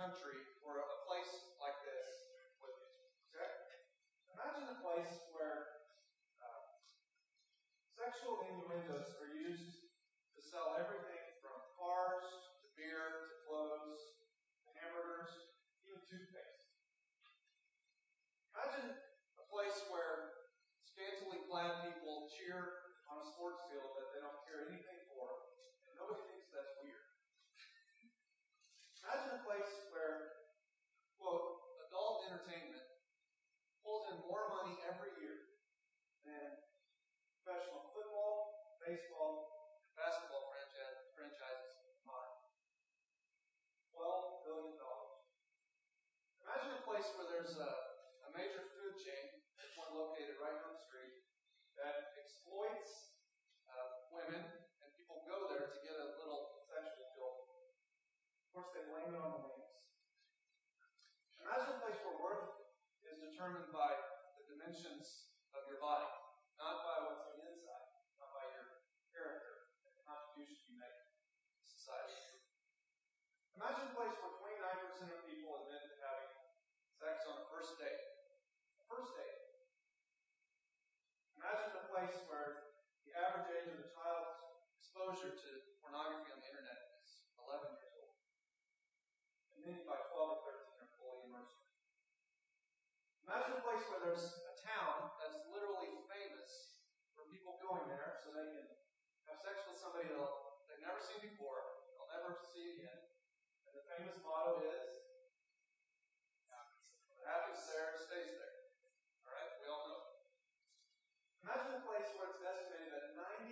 country or a place like this with you. Okay? Imagine a place where sexual innuendos are used to sell everything from cars to beer to clothes to hamburgers, even toothpaste. Imagine a place where scantily clad people cheer on a sports field that they don't care anything for, and nobody thinks that's weird. Imagine a place where, quote, adult entertainment pulls in more money every year than professional football, baseball, and basketball franchises combined. $12 billion. Imagine a place where there's a major food chain, there's one located right down the street, that exploits women, and people go there to get a little sexual jolt. Of course, they blame it on the wings. Imagine a place where worth is determined by the dimensions of your body, not by what's on the inside, not by your character and the contribution you make to society. Imagine a place where 29% of people admit to having sex on the first date. First date. Imagine a place where the average age of the child's exposure to pornography on the internet is 11 years old. And many by 12 or 13 are fully immersed. Imagine a place where there's a town that's literally famous for people going there so they can have sex with somebody they've never seen before, they'll never see again. And the famous motto is, what happens there stays there. Alright, we all know. Imagine a place where it's estimated that 95%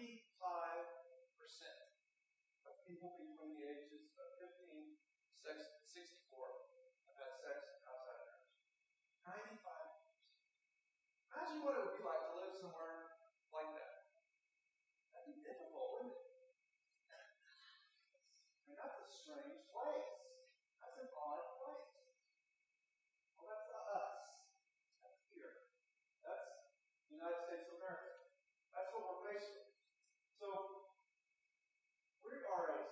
of people between the ages of 15 and 64 have had sex outside of marriage. 95%. Imagine what it would be like to live somewhere like that. That'd be difficult, wouldn't it? I mean, that's a strange place. That's an odd place. Well, that's not us. That's here. That's the United States of America. That's what we're faced with. So, we are a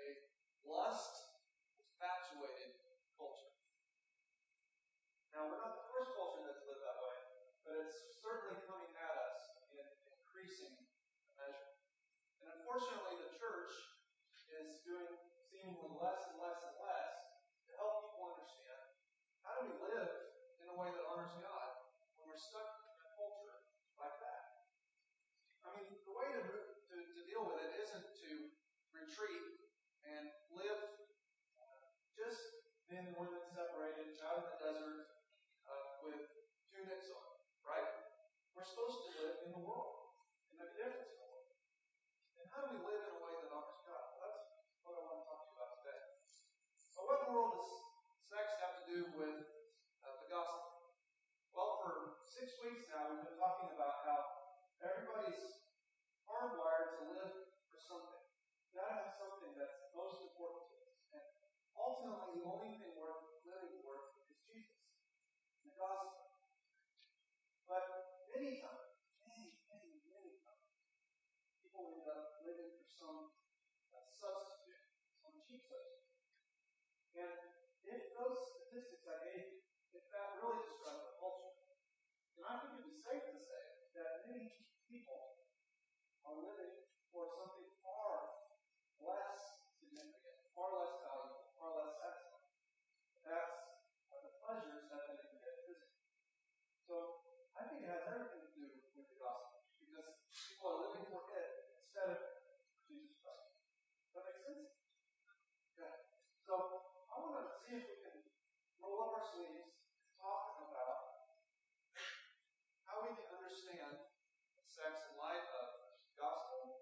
lust-infatuated culture. Now, we're not the first culture that's lived that way, but it's certainly coming at us in increasing measure. And unfortunately, the church is doing seemingly less and less and less to help people understand how do we live in a way that honors God when we're stuck in a culture like that. I mean, the way to deal with it isn't to retreat and live just men and women separated out in the desert with tunics on, right? We're supposed to live in the world and make a difference in the world. And how do we live in a way that honors God? Well, that's what I want to talk to you about today. So what in the world does sex have to do with the gospel? Well, for 6 weeks now, we've been talking about how everybody's hardwired to live for something. You've got to have something that's most important to us. And ultimately, the only thing worth living for is Jesus, the gospel. But many times, many times, people end up living for some substitute, some cheap substitute. And if those statistics I gave you, if that really describes the culture, then I think it would be safe to say that many people are living for something far less significant, far less valuable, far less excellent. That's the pleasures that they can get physically. So I think it has everything to do with the gospel, because people are living for it instead of Jesus Christ. Does that make sense? Okay. So I want to see if we can roll up our sleeves and talk about how we can understand sex in light of the gospel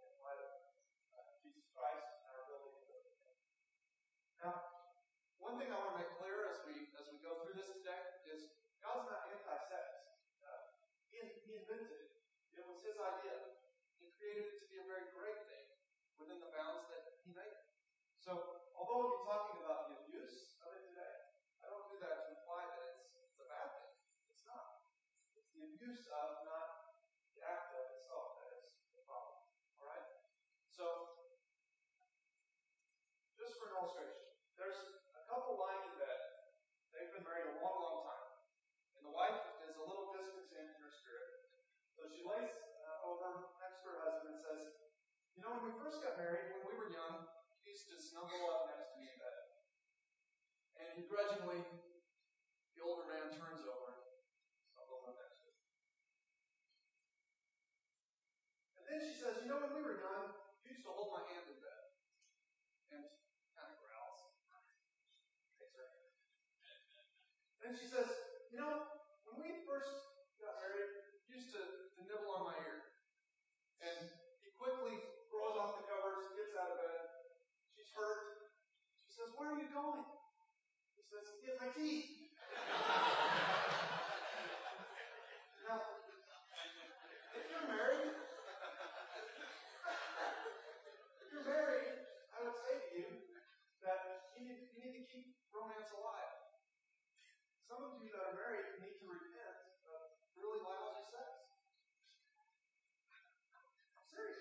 lays over next to her husband and says, when we first got married, when we were young, he used to snuggle up next to me in bed. And begrudgingly, the older man turns over and snuggles up next to him. And then she says, when we were young, you used to hold my hand in bed. And kind of growls. Takes her hand. Then she says, when we first got married, he used to nibble on my ear. And he quickly throws off the covers, gets out of bed. She's hurt. She says, where are you going? He says, to get my teeth. Now, if you're married, I would say to you that you need to keep romance alive. Some of you that are married need to repent of really lousy sex. I'm serious.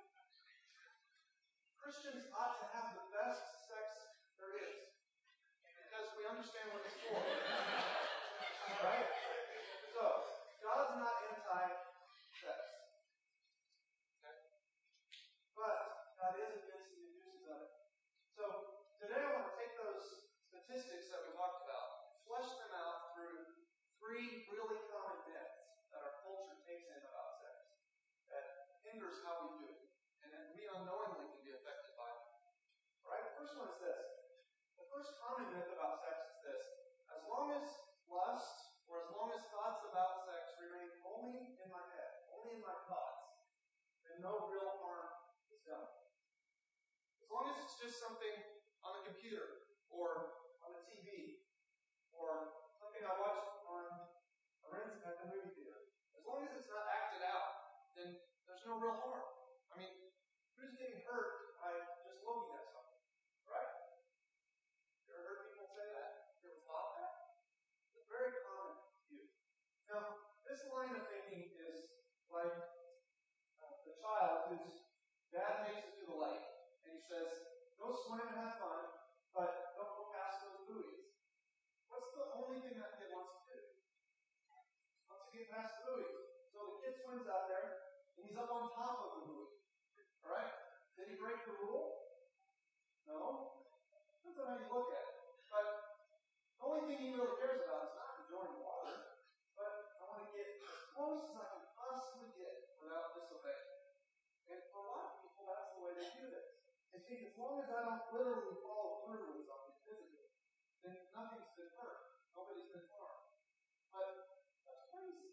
Christians ought to have the best sex there is, because we understand what it's for. Right? So, God's not anti-sex. Okay? But God is against the abuses of it. So, today I want to take those statistics that we talked about, flesh them out through 3 really common myths that our culture takes in about sex that hinders how we do it, and that we unknowingly can be affected by it. Alright, the first one is this. The first common myth about sex is this. As long as lust, or as long as thoughts about sex remain only in my head, only in my thoughts, then no real harm is done. As long as it's just something on the computer, or on the TV, or something I watched on a rent at the movie theater, as long as it's not acted out, then there's no real harm. I mean, who's getting hurt by just looking at something? Right? You ever heard people say that? You ever thought that? It's a very common view. Now, this line of thinking is like the child whose dad takes it to the lake, and he says, go swim and have fun, but don't go past those buoys. What's the only thing that kid wants to do? Wants to get past the buoys. So the kid swims out there, and he's up on top of the buoy. Alright? Did he break the rule? No. Depends on how you look at it. But the only thing he really cares about is not enjoying the water, but I want to get as close as I can possibly get without disobeying. And for a lot of people, that's the way they do this. They think as long as I don't literally follow through with something physically, then nothing's been hurt. Nobody's been harmed. But that's crazy.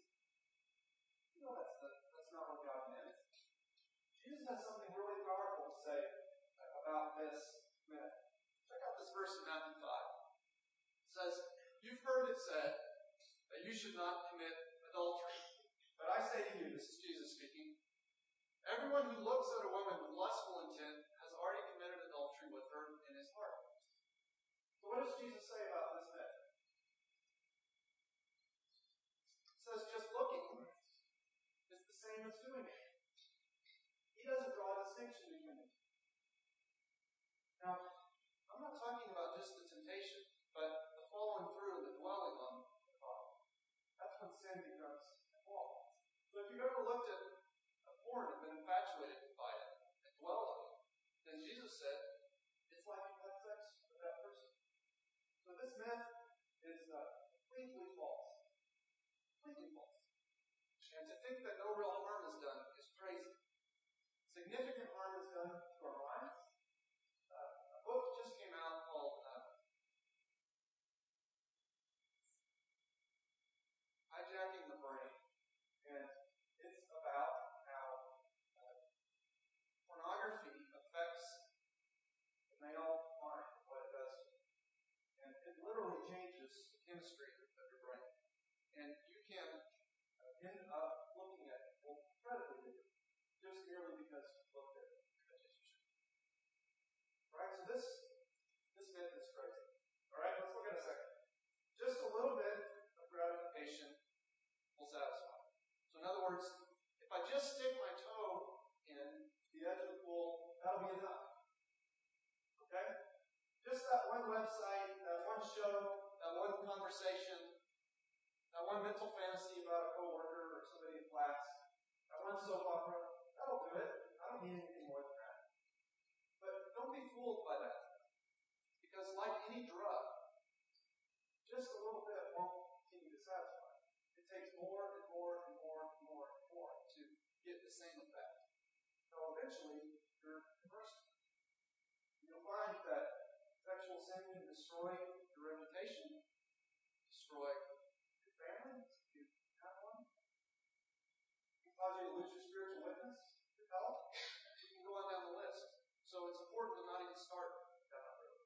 That's not what God meant. Jesus has something really powerful to say about this myth. Check out this verse in Matthew 5. It says, you've heard it said that you should not commit adultery. But I say to you, this is Jesus speaking, everyone who looks at a woman with lustful intent has already committed adultery with her in his heart. So what does Jesus say about this myth? It says just looking is the same as doing it. He doesn't draw a distinction between the two. Now, I'm not talking about just the temptation, but the following through and the dwelling on the thought. That's when sin becomes involved. So if you've ever looked at a porn and been infatuated by it and dwelled on it, then Jesus said, it's like you had sex with that person. So this myth is completely false. Completely false. And to think that no real harm is done is crazy. Significant harm is done to our minds. A book just came out called Hijacking the Brain. And it's about how pornography affects the male mind, what it does to you. And it literally changes the chemistry of your brain. And you can end up looking at it incredibly differently, just merely because you looked at it as you should. Right? So this myth is crazy. Alright, let's look at a second. Just a little bit of gratification will satisfy. So in other words, if I just stick my toe in the edge of the pool, that'll be enough. Okay? Just that one website, that one show, that one conversation, that one mental fantasy about a coworker or somebody in class, fun soap opera. That'll do it. I don't need anything more than that. But don't be fooled by that. Because like any drug, just a little bit won't continue to satisfy. It takes more and more and more and more and more to get the same effect. So eventually, you're immersed. You'll find that sexual sin can destroy your reputation, destroy your family, if you have one. It can cause you to lose your spiritual witness, your health. You can go on down the list. So it's important to not even start down that road.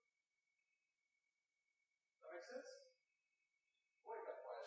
Does that make sense? Boy, you got quiet.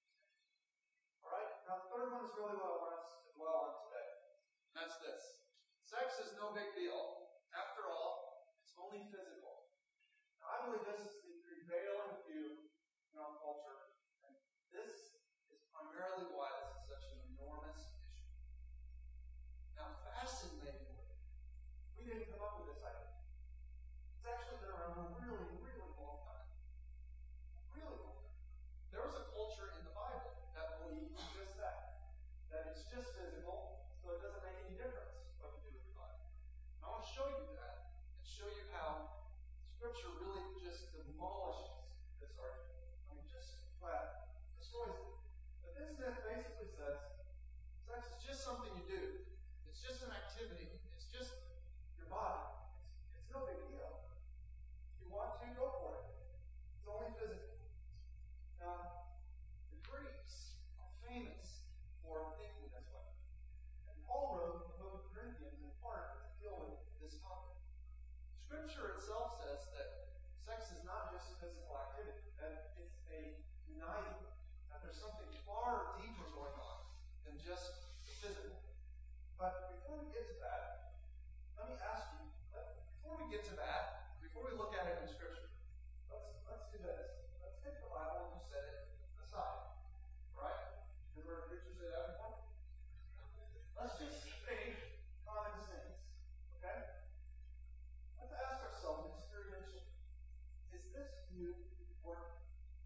Alright, now the third one is really what I want us to dwell on today. And that's this. Sex is no big deal. After all, it's only physical. Now, I believe this is the prevailing view in our culture. And this is primarily why this is such an enormous issue. Now, fascinatingly, we didn't come up with this idea. It's actually been around for a really, really long time. Really long time. There was a culture in the Bible that believed just that. That it's just physical, so it doesn't make any difference what you do with your body. And I want to show you that and show you how Scripture really just demolishes this argument. I mean, just flat destroys it. But this myth basically says sex is just something you do. It's just an activity. It's just your body. It's no big deal. If you want to, go for it. It's only physical. Now, the Greeks are famous for thinking this way. And Paul wrote the book of Corinthians in part to deal with this topic. Scripture itself says that sex is not just a physical activity, that it's a uniting, that there's something far deeper going on than just the physical. But before we get to that, let me ask you, before we get to that, before we look at it in Scripture, let's do this. Let's take the Bible and just set it aside. Right? Have you heard preachers say that before? Let's just think common sense. Okay? Let's ask ourselves experientially, is this view working?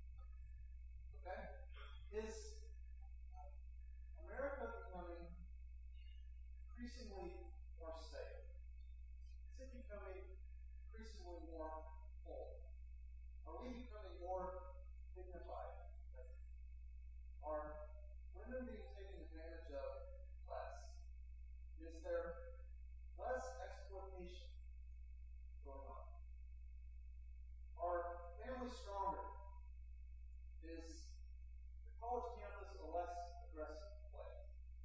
Okay? Is America becoming increasingly more safe? Is it becoming increasingly more full? Are we becoming more dignified? Are women being taken advantage of less? Is there less exploitation going on? Are families stronger? Is the college campus a less aggressive place?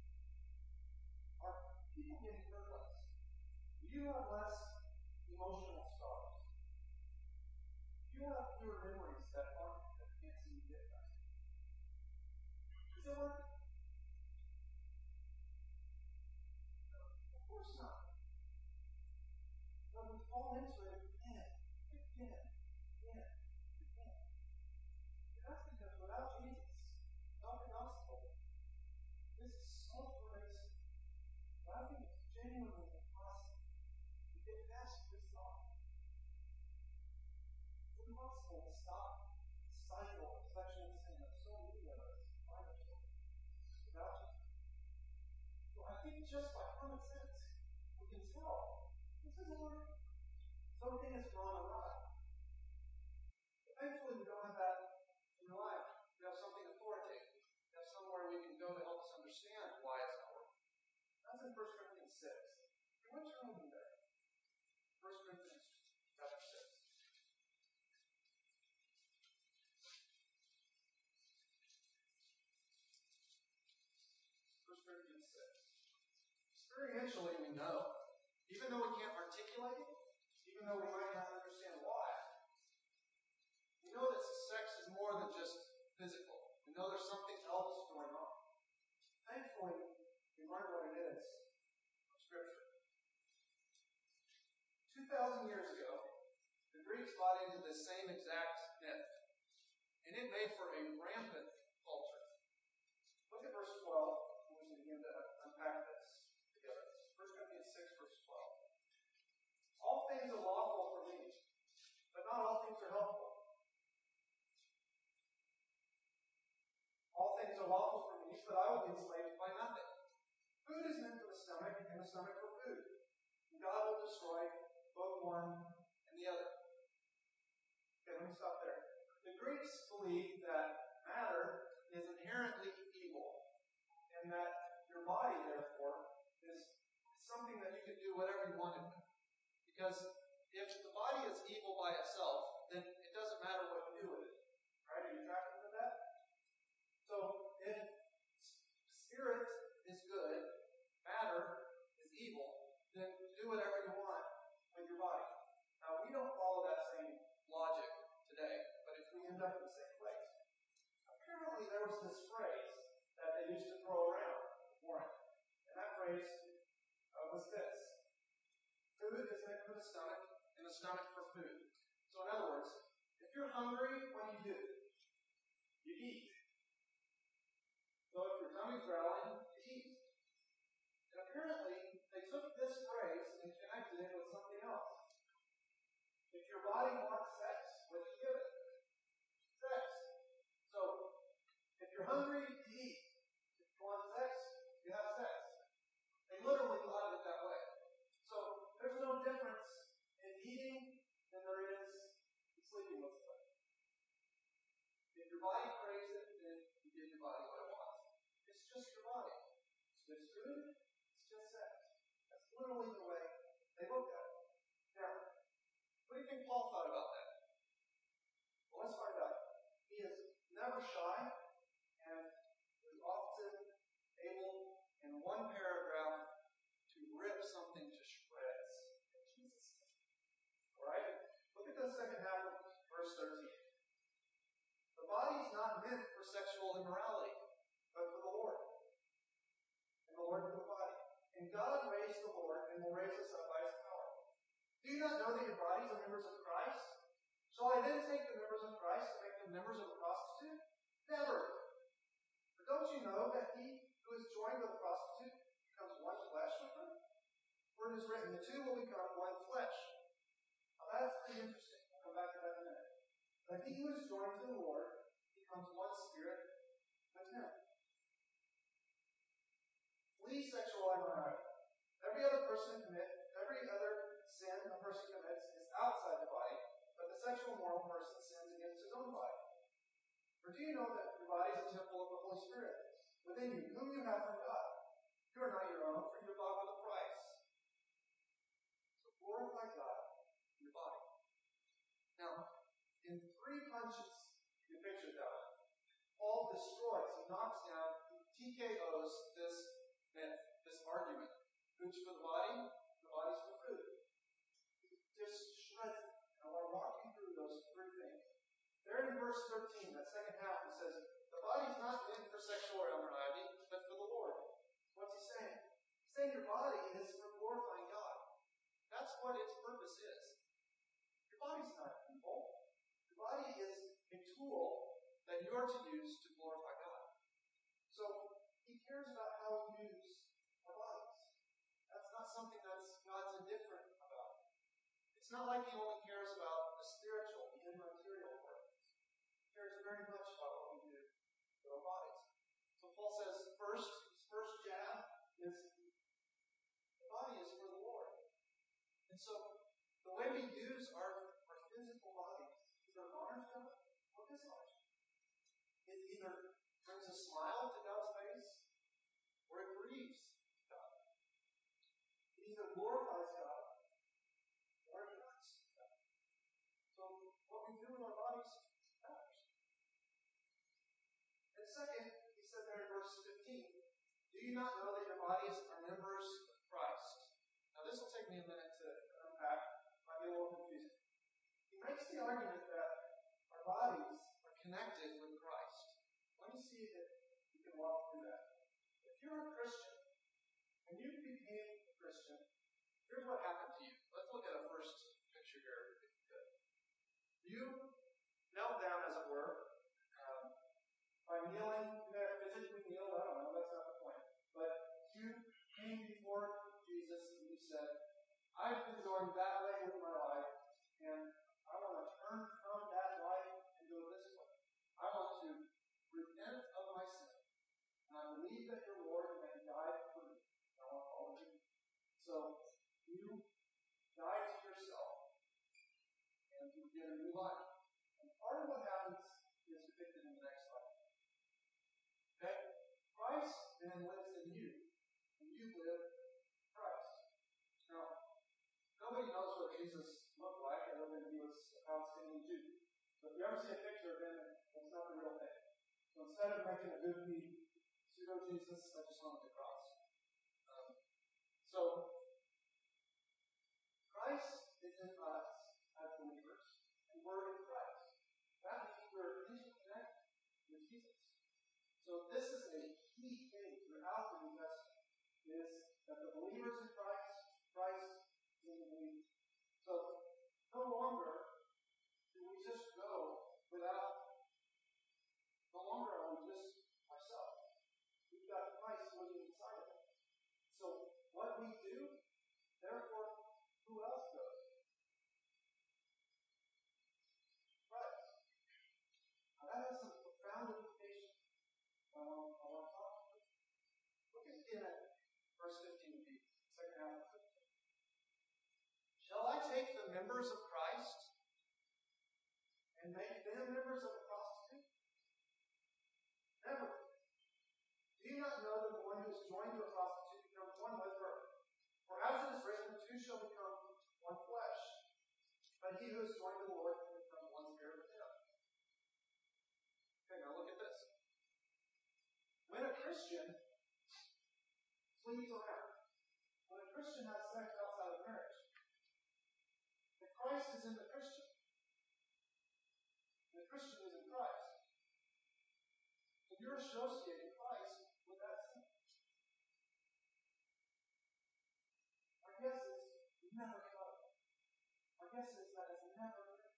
Are people getting hurt less? Do you have less emotional scars? Do you have fewer memories that can't seem to get back? Is it working? Of course not. But we fall into it again. And that's because without Jesus, without the gospel, this is so pervasive. But I think it's genuinely impossible to get past this thought. It's impossible to stop the cycle of sexual sin of so many of us find ourselves without Jesus. So I think just by common sense, we can tell this isn't working. Something has gone awry. Thankfully, we don't have that in your life. We have something authoritative. We have somewhere we can go to help us understand why it's not working. That's in 1 Corinthians 6. What's your own there? 1 Corinthians chapter 6. 1 Corinthians 6. Experientially, we know, even though we can't articulate it, even though we might not understand why, we know that sex is more than just physical. We know there's something else going on. Thankfully, we learn what it is from Scripture. 2,000 years ago, the Greeks bought into the same exact myth, and it made for a rampant culture. Look at verse 12. We can begin to unpack this together. 1 Corinthians 6, verse 12. All things are lawful for me, but not all things are helpful. All things are lawful for me, but I will be enslaved by nothing. Food is stomach and the stomach for food. And God will destroy both one and the other. Okay, let me stop there. The Greeks believed that matter is inherently evil, and that your body, therefore, is something that you can do whatever you wanted with. Because if the body is evil by itself, then it doesn't matter what you do with it. Right? Are you tracking with that? So, if spirit is good, matter is evil, then do whatever you want with your body. Now, we don't follow that same logic today, but if we end up in the same place. Apparently, there was this phrase that they used to throw around before it. And that phrase was this: food is meant for the stomach, and the stomach for food. So, in other words, if you're hungry, what do? You eat. So, if your tummy's growling, you eat. And apparently, they took this phrase and connected it with something else. If your body wants sex, what do you give it? Sex. So, if you're hungry, you eat. If you want sex, you have sex. They literally thought of it that way. So, there's no difference in eating than there is in sleeping with somebody. If your body craves it, then you give your body what it wants. It's just your body. It's just food, it's just sex. That's literally the way they looked at it. Now, what do you think Paul thought about that? Well, let's find out. He is never shy and is often able, in one paragraph, to rip something to shreds. Jesus. Alright? Look at the second half of verse 13. The body is not meant for sexual immorality, but for the Lord. And the Lord for the body. And God raised the Lord and will raise us up by his power. Do you not know that your bodies are members of Christ? Shall I then take the members of Christ and make them members of a prostitute? Never. For don't you know that he who is joined with a prostitute becomes one flesh with her? For it is written, the two will become one flesh. Now that's pretty interesting. I'll come back to that in a minute. But he who is joined to the Lord becomes one spirit with him. Flee sexual immorality. Every other sin a person commits is outside the body, but the sexual moral person sins against his own body. For do you know that your body is a temple of the Holy Spirit within you, whom you have from God? You are not your own, for you are bought with a price. So glorify God in your body. Now, in 3 punches, you can picture that. Paul destroys, he knocks down, he TKOs this myth, this argument. Food's for the body's for food. He just shreds it. And we're walking through those 3 things. There in verse 13, that second half, it says, the body's not meant for sexual immorality, but for the Lord. What's he saying? He's saying your body is for glorifying God. That's what its purpose is. Your body's not evil. Your body is a tool that you are to use to glorify God. So, he cares about how we use our bodies. That's not something that's God's indifferent about. It's not like he only cares about the spiritual, the immaterial parts. He cares very much about what we do with our bodies. So Paul says, his first jab is the body is for the Lord. And so the way we use our physical bodies either honors God or dishonors God. It either brings a smile to God's face or it grieves God. It either glorifies God or it hurts God. So what we do with our bodies matters. And second, he said there in verse 15, do you not know that your bodies are members of Christ? Now this will take me a minute to unpack. It might be a little confusing. He makes the argument that our bodies are connected with Christ. Let me see if you can walk through that. If you're a Christian, when you became a Christian, here's what happened to you. Let's look at a first picture here, if you could. You knelt down, as it were, by kneeling. You had to physically kneel, I don't know, that's not the point. But you came before Jesus and you said, I've been going that way with my life, and I want to turn from that life and go this way. I want to repent of my sin. And I believe that your Lord and died for me. I want to follow you. be given new life. And part of what happens is depicted in the next slide. Okay? Christ then lives in you, and you live in Christ. Now, nobody knows what Jesus looked like other than he was a Palestinian Jew. So if you ever see a picture of him, it's not the real thing. So instead of making a goofy pseudo-Jesus, I just went with the cross. So, Christ is in us as believers, and we're in Christ. That means we're interconnected with Jesus. So this is a key thing throughout the New Testament, is that the believers in Christ, Christ is in the believers. So no longer do we just go without, no longer are we just ourselves. We've got Christ living inside of us. So what we do, therefore, who else goes? Christ. Now that has some profound implications. I want to talk about it. Look again at verse 15 of the second half of 15. Shall I take the members of Christ and make them members of a prostitute? Never. Do you not know that the one who is joined to a prostitute becomes one with her? For as it is written, the two shall become one flesh. But he who is joined to the Lord will become one spirit with him. Okay, now look at this. When a Christian flees around, when a Christian has sex outside of marriage, if Christ is in the Christian is in Christ, so you're associating Christ with that sin. Our guess is never cut. Our guess is that it's never written.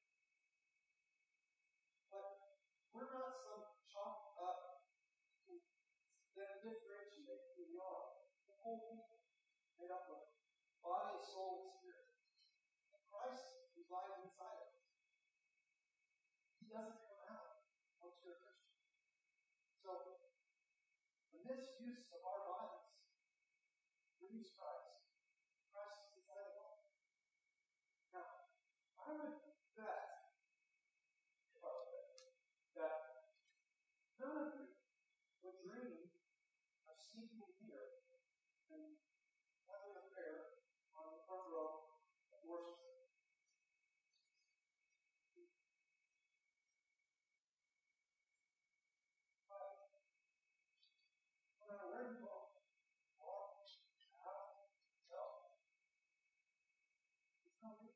But we're not some chalked up that differentiate who we are. The whole people made up of body, soul, and spirit. And Christ resides inside of us. He doesn't come out once you're a Christian. So, the misuse of our bodies leaves Christ. Christ is inside of us. Now, I would bet that none of you would dream of sneaking here and having an affair on the front row of worship. No matter where you go, walk, out, go. It's not good.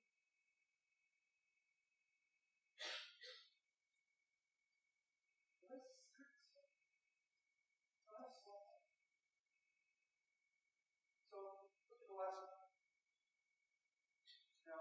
This is serious. So, look at the last one. Now,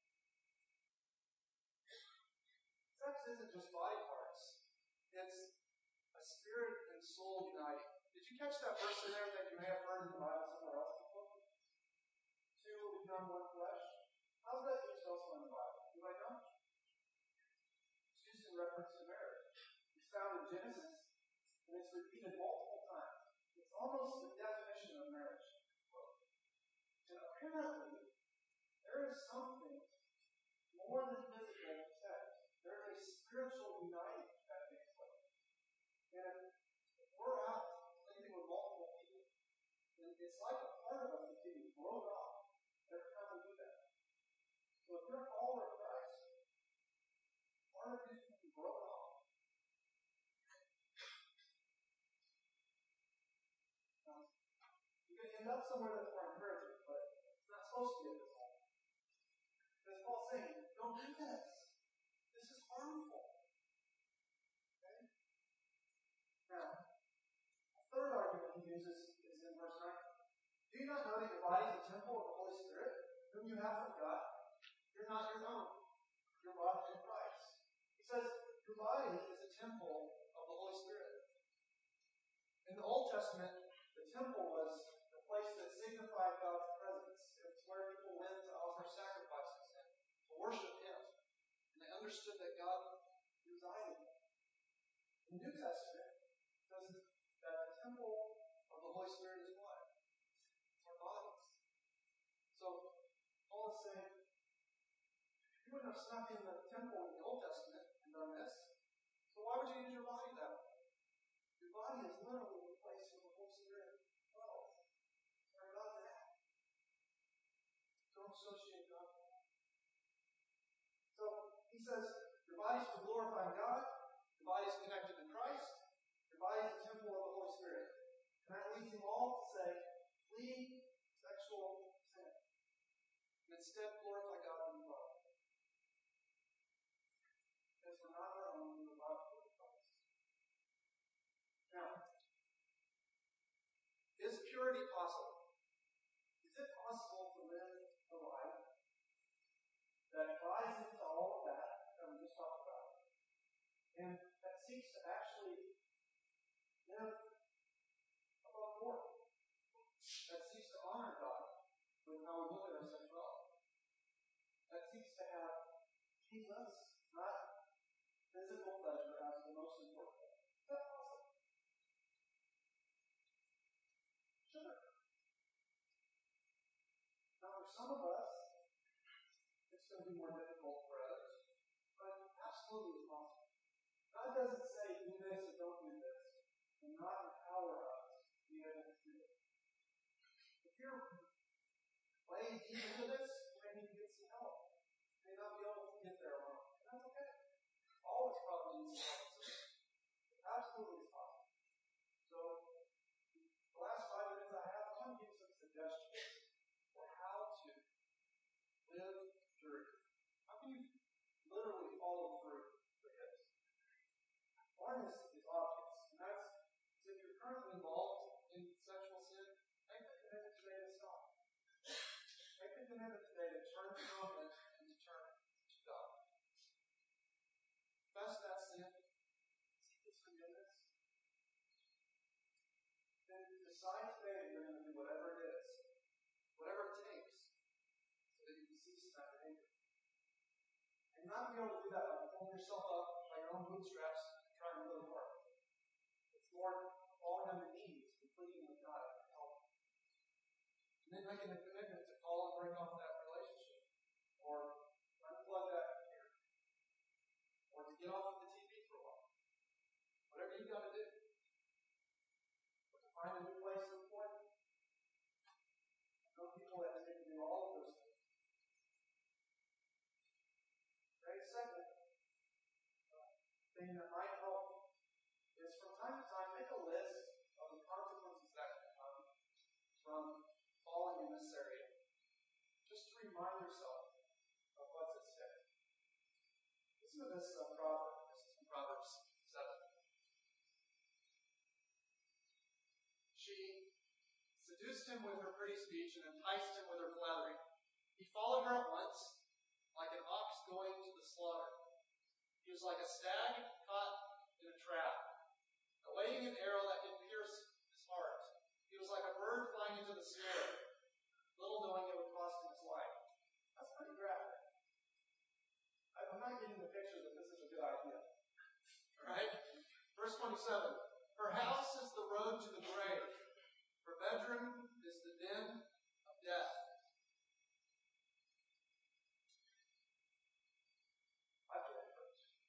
sex isn't just body parts. It's a spirit and soul uniting. Did you catch that verse in there that you may have heard in the Bible somewhere else before? Two will become one flesh. How's that used elsewhere in the Bible? Anybody know? It's used in reference to marriage. It's found in Genesis, and it's repeated multiple times. It's almost the definition of marriage. And apparently, there is something more than physical sex. There is a spiritual uniting that takes place. And if we're out living with multiple people, then it's like a part of us is getting blown off every time we do that. So if you're a follower of Christ, part of you can be blown off. Now, you can end up somewhere that's more encouraging, but it's not supposed to be at this point. Because Paul's saying, don't do this. This is harmful. Okay? Now, a third argument he uses is in verse 9. Do you not know that your body is a temple of the Holy Spirit, whom you have from God? You're not your own. You're bought in Christ. He says, your body is a temple of the Holy Spirit. In the Old Testament, the temple was the place that signified God's presence. It's where people went to offer sacrifices and to worship Him. And they understood that God resided there. In the New Testament, it says that the temple of the Holy Spirit is what? It's our bodies. So, Paul is saying, you wouldn't have have snuck in the temple in the Old Testament and done this. So why would you use your body that way? Your body is literally the place where the Holy Spirit dwells. Sorry about that. Don't associate God with that. So he says, your body's for glorifying God, your body's connected to Christ, your body's a temple of the Holy Spirit. And that leads them all to say, flee sexual sin. And instead glorify God in your body. Because we're not our own, we're loved with Christ. Now, is purity possible? Is it possible to live a life that buys into all of that we just talked about, and that seeks to actually live above board, that seeks to honor God with how we look at our sexuality, that seeks to have Jesus, not physical pleasure, as the most important thing? Is that possible? Sure. Now, for some of us, it's going to be more difficult for others, but absolutely it's possible. God doesn't say do this or don't do this, and not empower us to be able to do it. If you're wading deep into this, you may need to get some help. You may not be able to get there alone. And that's okay. All is probably needs some help. Absolutely it's possible. So, the last 5 minutes I have, I'm going to give some suggestions for how to live purity. How can you literally follow through with this? One is obvious, and that's if you're currently involved in sexual sin, make the commitment today to stop. Make the commitment today to turn from it and to turn to God. Confess that sin, seek His forgiveness, then decide today that you're going to do whatever it is, whatever it takes, so that you can cease that behavior. And you're not going to be able to do that by pulling yourself up by your own bootstraps and trying really hard. It's more falling on your knees and pleading with God for help. And then making a commitment to call and break off that relationship, or unplug that computer, or to get off of the TV for a while. Whatever you've got to do. Or to find a new place of employment. I know people that need to do all of those things. Great second thing that might help is from time to time make a list of the consequences that can come from falling in this area. Just to remind yourself of what's at stake. Listen to this proverb. This is from Proverbs 7. She seduced him with her pretty speech and enticed him with her flattery. He followed her at once, like an ox going to the slaughter. He was like a stag caught in a trap, awaiting an arrow that could pierce his heart. He was like a bird flying into the snare, little knowing it would cost him his life. That's pretty graphic. I'm not getting the picture that this is a good idea. Alright? Verse 27. Her house is the road to the grave. Her bedroom is the den of death. I feel like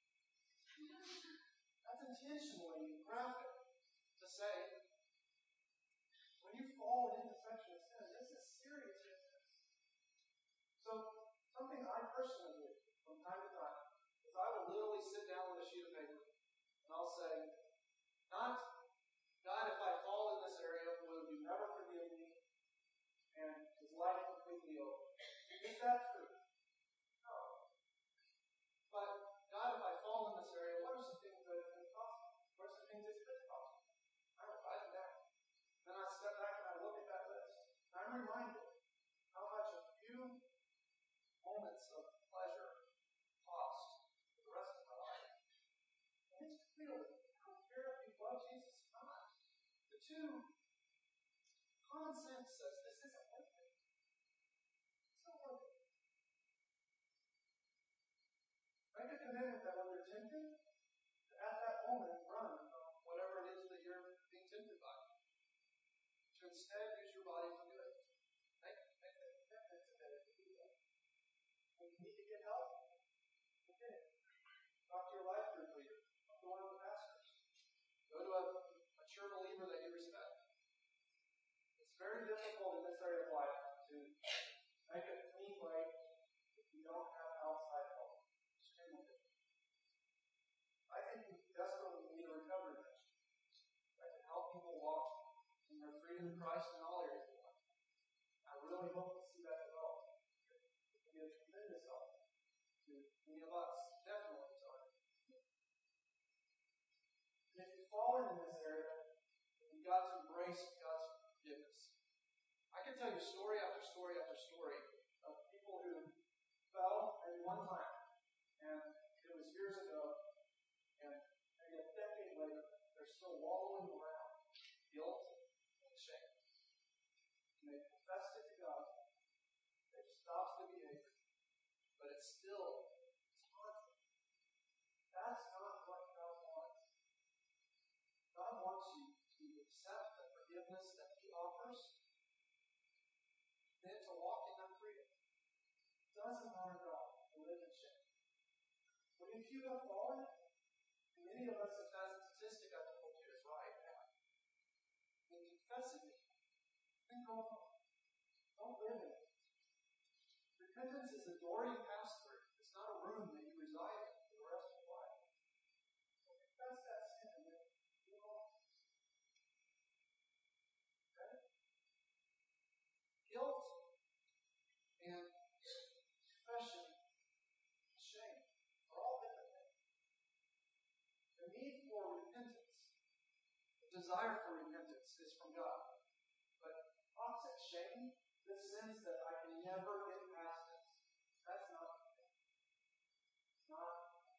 that's intentionally graphic to say, when you fall into sexual sin, this is serious business. So, something I personally do from time to time is I will literally sit down with a sheet of paper and I'll say, not, God, if I fall in this area, will you never forgive me? And is life completely over? Is that true? No. But, God, if I fall in this area, what are some things that have been possible? What are some things that's been possible? I will write them down. Then I step back and I look at that list. And I'm reminded how much a few moments of pleasure cost for the rest of my life. And it's clear that I don't care if you love Jesus or not. The two, common sense says this isn't worth it. It's not worth it. Make a commitment that when you're tempted, at that moment run from whatever it is that you're being tempted by. To instead use your body for good. Make the commitment today to do that. When you need to get help, community. Talk to your life group leader. Talk to one of the pastors. Go to a mature believer that you respect. It's very difficult in this area of life to make a clean break if you don't have outside help. Extremely difficult. I think we desperately need a recovery ministry that can help people walk in their freedom in Christ in all areas of life. I really hope to see that develop. It can be a tremendous help to many of us, definitely to our community. And if you've fallen in this area, you've got to embrace God's forgiveness. I can tell you story after story after story of people who fell at one time, and it was years ago, and maybe a decade later, they're still wallowing around guilt and shame. And they confessed it to God. They've stopped the behavior, but it's still haunting. That's not what God wants. God wants you to accept the forgiveness that He offers, then to walk in that freedom. It doesn't honor God to live in shame. But if you have fallen, and many of us have had a statistic I told you is right now, then confess it, then go home. Don't live in it. Repentance is a door you pass through. It's not a room that you reside in for the rest of your life. So confess that sin and then move on. Okay? Guilt and confession and shame are all different things. The need for repentance, the desire for repentance is from God. But toxic shame, this sense that I can never get past this, that's not the thing. It's not.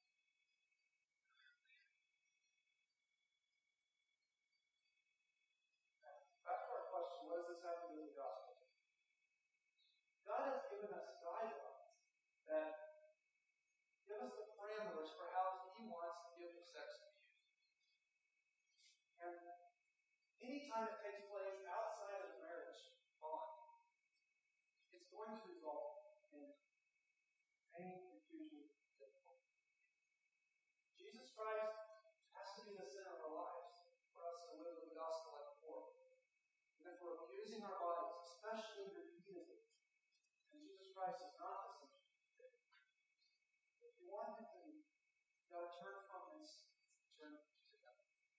Back to our question, what does this have to do with the gospel? God has given us guidelines that give us the parameters for how He wants the gift of sex to be used. And anytime it takes place outside of the marriage bond, it's going to result in pain, confusion, and difficulty. Jesus Christ has to be the center of our lives for us to live the gospel like before. And if we're abusing our bodies, especially repeatedly, and Jesus Christ is not the center, if you want Him to, you've got to turn from this and turn to Him.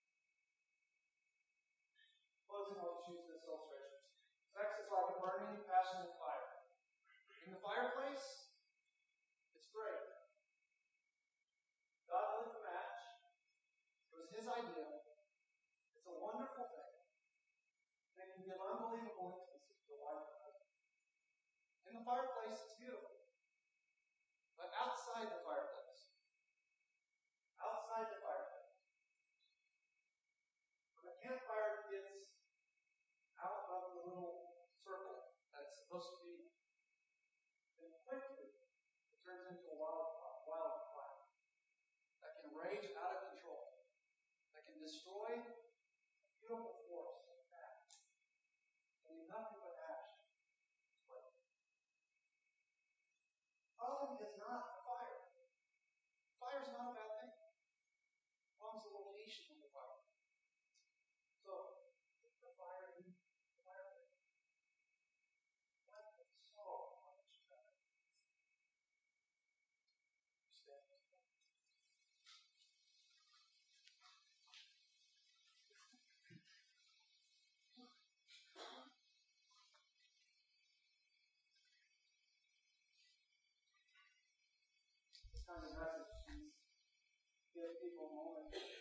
Closing, I'll just use this illustration. Sex is like a burning, passionate fire. In the fireplace, it's great. God lit the match. It was His idea. It's a wonderful thing. It can give unbelievable intimacy to the wife and husband. In the fireplace, it's beautiful. But outside the fireplace, when the campfire gets out of the little circle that's supposed to be, then quickly it turns into a wildfire that can rage out of control, that can destroy a beautiful forest like that, and leave nothing but ash. The problem is not the fire. Fire is not a bad thing. The problem is the location of the fire. So, keep the fire in the fireplace. Life is so much better. Stand. This kind of message, give people a moment